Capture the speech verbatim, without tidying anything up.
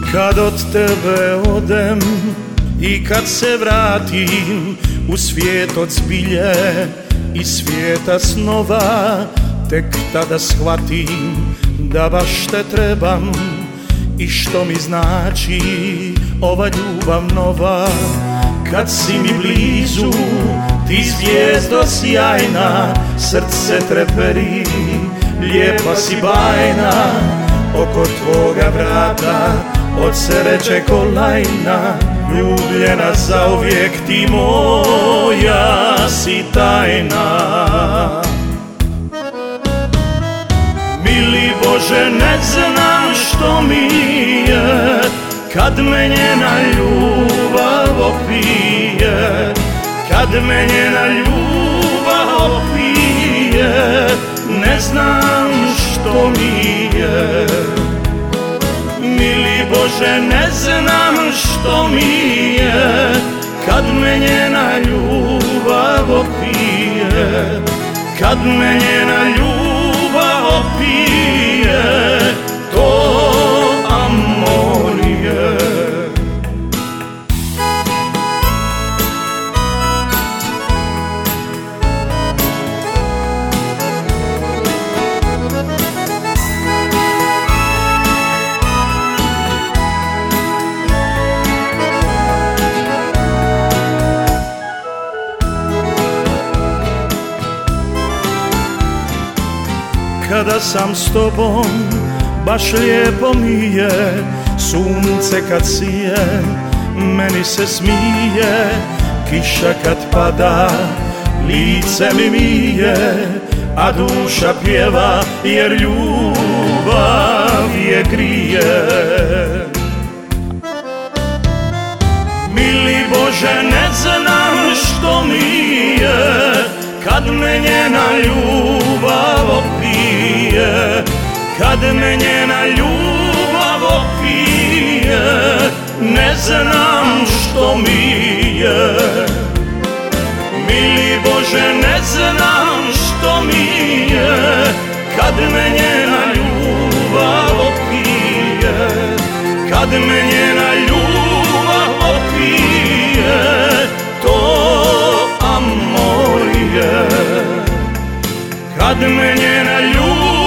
Kad od tebe odem i kad se vratim u svijet od zbilje i svijeta snova, tek tada shvatim da baš te trebam i što mi znači ova ljubav nova. Kad si mi blizu, ti zvijezdo sjajna, srce treperi, lijepa si bajna. Oko tvoga vrata od sreće ko lajna, ljubljena zauvijek ti moja si tajna. Mili Bože, ne znam što mi je kad me njena ljubav opije, kad me njena ljubav opije, ne znam što mi je. Mili Bože, ne znam što mi je kad me njena ljubav opije, kad me njena ljubav opije, to amor je. Kada sam s tobom, baš lijepo mi je, sunce kad sije, meni se smije, kiša kad pada, lice mi mije, a duša pjeva jer ljubav je grije. Mili Bože, ne znam što mi je kad me njena ljubav opije, kad me njena ljubav opije, ne znam što mi je. Mili Bože, ne znam što mi je kad me njena ljubav opije, kad me njena ljubav opije, to amor je. Kad me njena ljubav